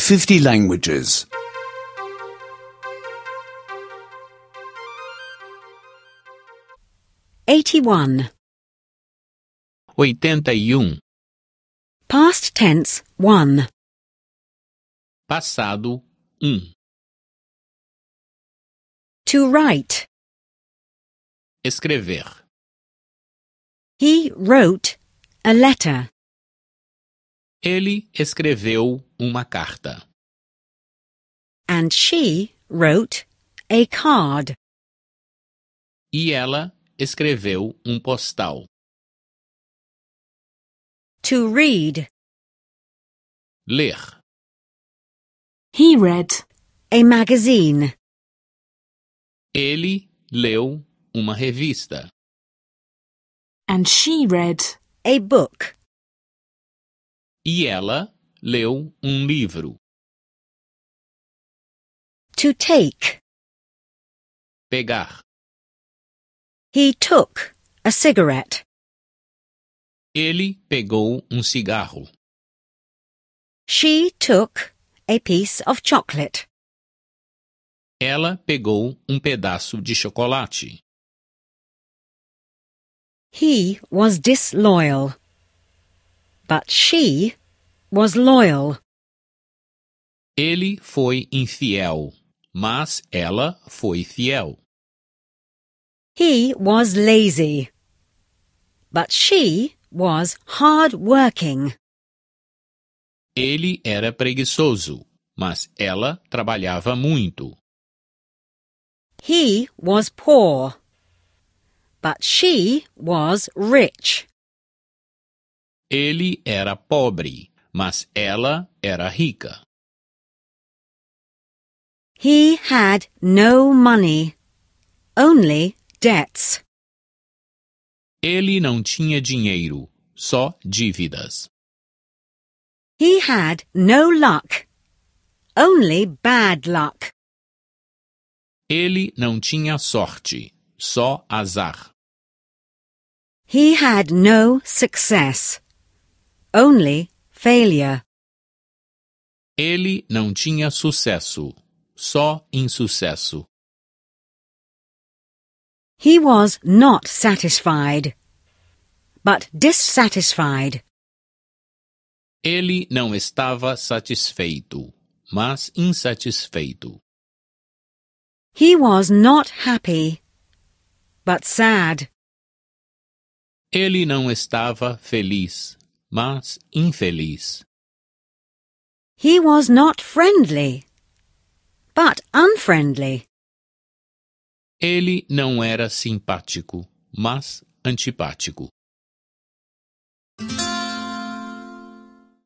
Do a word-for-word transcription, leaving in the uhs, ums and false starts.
fifty languages. eighty-one. oitenta e um. Past tense one. Passado um. To write. Escrever. He wrote a letter. Ele escreveu uma carta. And she wrote a card. E ela escreveu um postal. To read. Ler. He read a magazine. Ele leu uma revista. And she read a book. E ela leu um livro. To take. Pegar. He took a cigarette. Ele pegou um cigarro. She took a piece of chocolate. Ela pegou um pedaço de chocolate. He was disloyal. But she was loyal. Ele foi infiel, mas ela foi fiel. He was lazy. But she was hard-working. Ele era preguiçoso, mas ela trabalhava muito. He was poor. But she was rich. Ele era pobre, mas ela era rica. He had no money, only debts. Ele não tinha dinheiro, só dívidas. He had no luck, only bad luck. Ele não tinha sorte, só azar. He had no success, only failure. Ele não tinha sucesso, só insucesso. He was not satisfied, but dissatisfied. Ele não estava satisfeito, mas insatisfeito. He was not happy, but sad. Ele não estava feliz, mas infeliz. He was not friendly, but unfriendly. Ele não era simpático, mas antipático.